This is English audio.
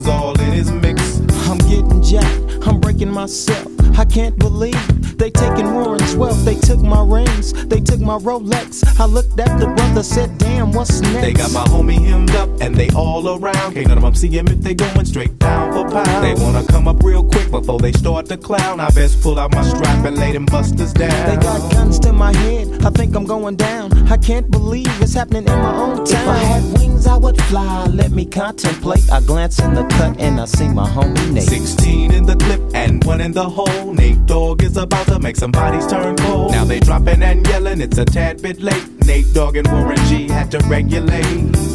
all in his mix. I'm getting jacked, I'm breaking myself. I can't believe they taking Warren's wealth. They took my rings, they took my Rolex. I looked at the brother, said, damn, what's next? They got my homie hemmed up and they all around. Can't none of them see him if they going straight pound for pound. They wanna come up real quick before they start to clown. I best pull out my strap and lay them busters down. They got guns to my head, I think I'm going down. I can't believe it's happening in my own town. If I had wings, I would fly, let me contemplate. I glance in the cut and I see my homie Nate. 16 in the clip and 1 in the hole. Nate Dogg is about to make some bodies turn cold. Now they dropping and yelling, it's a tad bit late. Nate Dogg and Warren G had to regulate.